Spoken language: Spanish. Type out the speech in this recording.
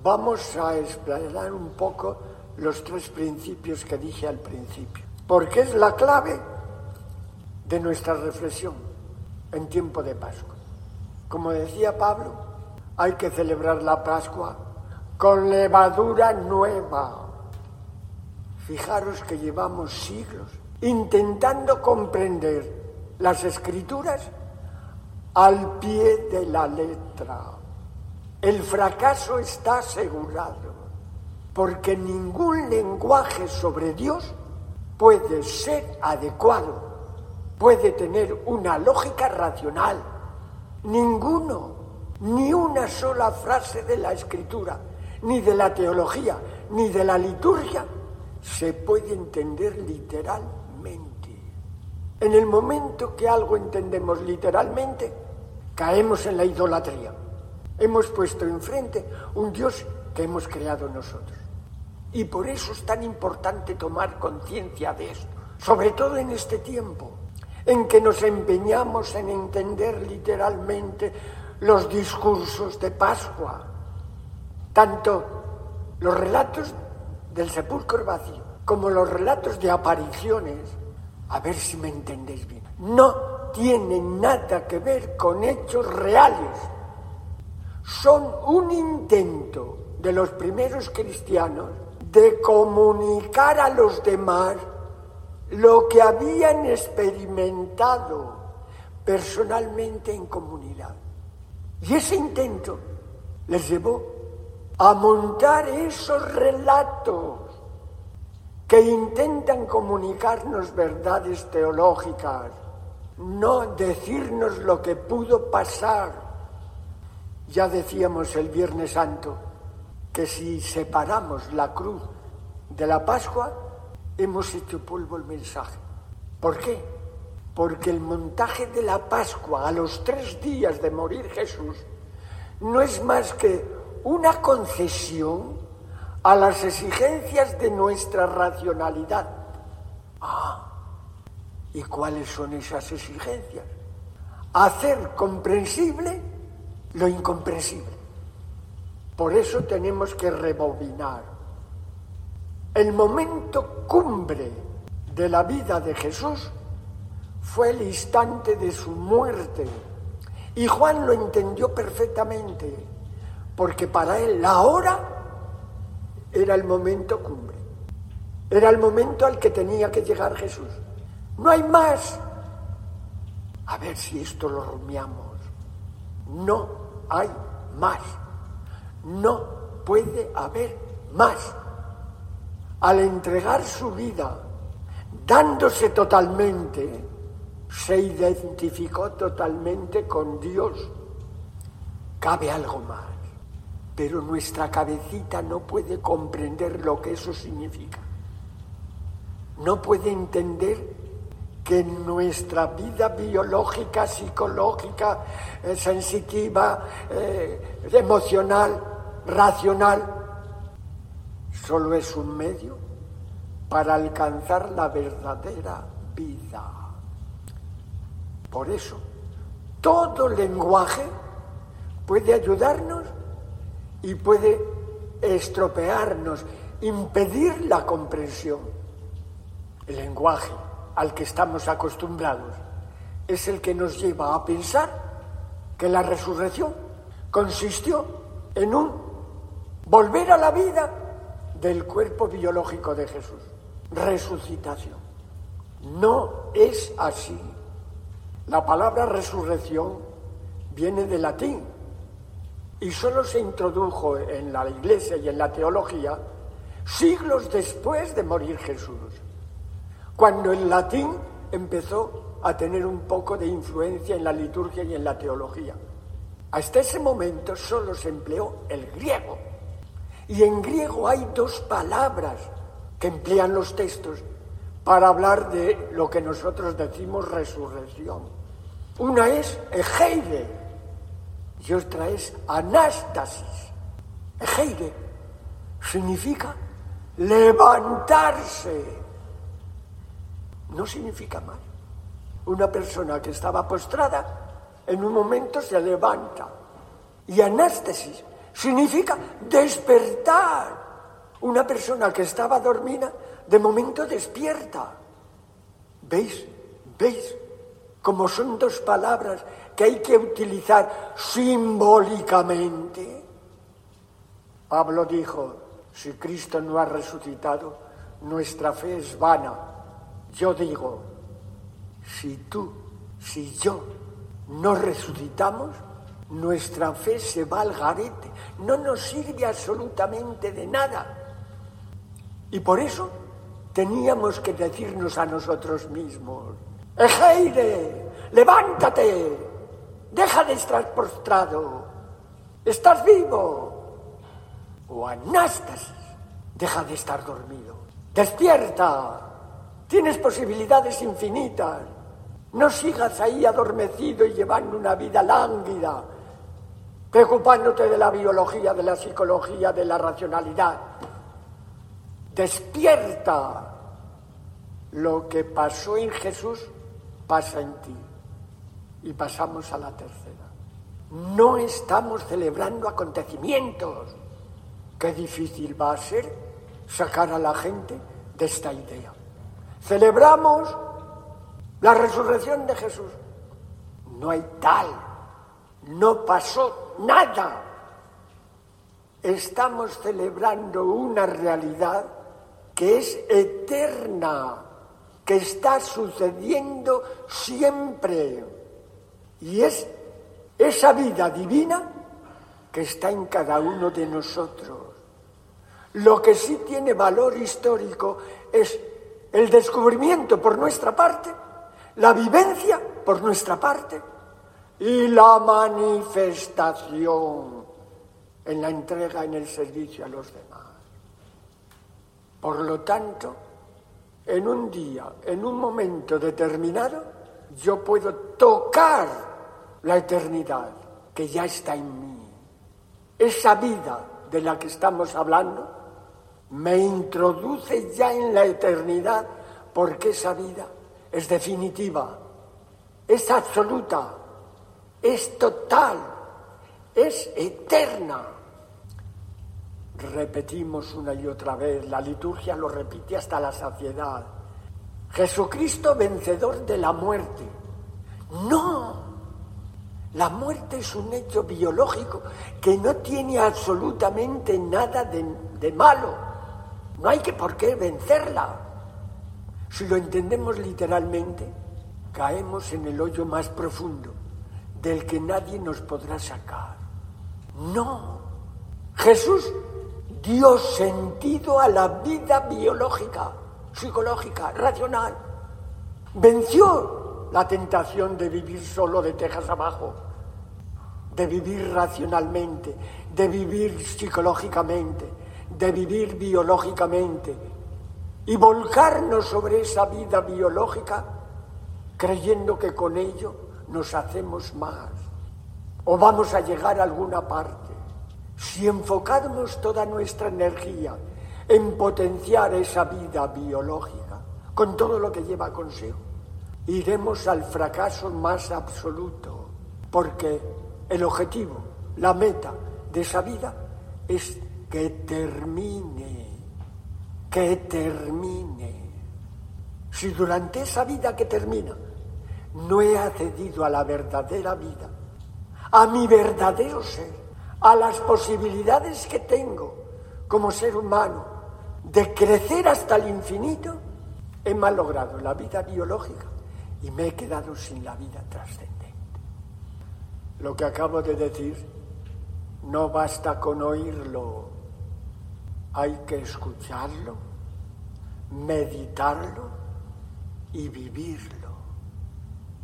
vamos a explorar un poco los 3 principios que dije al principio, porque es la clave de nuestra reflexión en tiempo de Pascua. Como decía Pablo, hay que celebrar la Pascua con levadura nueva. Fijaros que llevamos siglos intentando comprender las Escrituras al pie de la letra. El fracaso está asegurado, porque ningún lenguaje sobre Dios puede ser adecuado, puede tener una lógica racional. Ninguno, ni una sola frase de la Escritura, ni de la teología, ni de la liturgia, se puede entender literalmente. En el momento que algo entendemos literalmente, caemos en la idolatría. Hemos puesto enfrente un Dios que hemos creado nosotros. Y por eso es tan importante tomar conciencia de esto, sobre todo en este tiempo, en que nos empeñamos en entender literalmente los discursos de Pascua, tanto los relatos del sepulcro vacío como los relatos de apariciones. A ver si me entendéis bien. No tienen nada que ver con hechos reales. Son un intento de los primeros cristianos de comunicar a los demás lo que habían experimentado personalmente en comunidad. Y ese intento les llevó a montar esos relatos que intentan comunicarnos verdades teológicas, no decirnos lo que pudo pasar. Ya decíamos el Viernes Santo que si separamos la cruz de la Pascua, hemos hecho polvo el mensaje. ¿Por qué? Porque el montaje de la Pascua a los 3 días de morir Jesús no es más que una concesión a las exigencias de nuestra racionalidad. ¿Y cuáles son esas exigencias? Hacer comprensible lo incomprensible. Por eso tenemos que rebobinar. El momento cumbre de la vida de Jesús fue el instante de su muerte. Y Juan lo entendió perfectamente, porque para él la hora era el momento cumbre. Era el momento al que tenía que llegar Jesús. No hay más. A ver si esto lo rumiamos. No hay más. No puede haber más. Al entregar su vida, dándose totalmente, se identificó totalmente con Dios. Cabe algo más, pero nuestra cabecita no puede comprender lo que eso significa. No puede entender que nuestra vida biológica, psicológica, sensitiva, emocional, racional, solo es un medio para alcanzar la verdadera vida. Por eso, todo lenguaje puede ayudarnos y puede estropearnos, impedir la comprensión. El lenguaje al que estamos acostumbrados es el que nos lleva a pensar que la resurrección consistió en un volver a la vida del cuerpo biológico de Jesús. Resucitación. No es así. La palabra resurrección viene del latín y solo se introdujo en la Iglesia y en la teología siglos después de morir Jesús, cuando el latín empezó a tener un poco de influencia en la liturgia y en la teología. Hasta ese momento solo se empleó el griego. Y en griego hay 2 palabras que emplean los textos para hablar de lo que nosotros decimos resurrección. Una es egeire y otra es anástasis. Egeire significa levantarse. No significa más. Una persona que estaba postrada, en un momento se levanta. Y anástasis significa despertar. Una persona que estaba dormida, de momento despierta. ¿Veis? ¿Veis? Como son dos palabras que hay que utilizar simbólicamente. Pablo dijo, si Cristo no ha resucitado, nuestra fe es vana. Yo digo, si tú, si yo no resucitamos, nuestra fe se va al garete. No nos sirve absolutamente de nada. Y por eso teníamos que decirnos a nosotros mismos, Egeire, levántate, deja de estar postrado, estás vivo. O Anástasis, deja de estar dormido, despierta, tienes posibilidades infinitas, no sigas ahí adormecido y llevando una vida lánguida, preocupándote de la biología, de la psicología, de la racionalidad. Despierta. Lo que pasó en Jesús pasa en ti. Y pasamos a la tercera. No estamos celebrando acontecimientos. Qué difícil va a ser sacar a la gente de esta idea. Celebramos la resurrección de Jesús. No hay tal. No pasó nada. Estamos celebrando una realidad que es eterna, que está sucediendo siempre. Y es esa vida divina que está en cada uno de nosotros. Lo que sí tiene valor histórico es el descubrimiento por nuestra parte, la vivencia por nuestra parte y la manifestación en la entrega, en el servicio a los demás. Por lo tanto, en un día, en un momento determinado, yo puedo tocar la eternidad que ya está en mí. Esa vida de la que estamos hablando me introduce ya en la eternidad, porque esa vida es definitiva, es absoluta, es total, es eterna. Repetimos una y otra vez, la liturgia lo repite hasta la saciedad. Jesucristo vencedor de la muerte. No, la muerte es un hecho biológico que no tiene absolutamente nada de malo. No hay por qué vencerla. Si lo entendemos literalmente, caemos en el hoyo más profundo, del que nadie nos podrá sacar. No, Jesús dio sentido a la vida biológica, psicológica, racional. Venció la tentación de vivir solo de tejas abajo, de vivir racionalmente, de vivir psicológicamente, de vivir biológicamente y volcarnos sobre esa vida biológica creyendo que con ello nos hacemos más o vamos a llegar a alguna parte. Si enfocamos toda nuestra energía en potenciar esa vida biológica, con todo lo que lleva consigo, iremos al fracaso más absoluto, porque el objetivo, la meta de esa vida es que termine. Si durante esa vida que termina no he accedido a la verdadera vida, a mi verdadero ser, a las posibilidades que tengo como ser humano de crecer hasta el infinito, he malogrado la vida biológica y me he quedado sin la vida trascendente. Lo que acabo de decir no basta con oírlo, hay que escucharlo, meditarlo y vivirlo.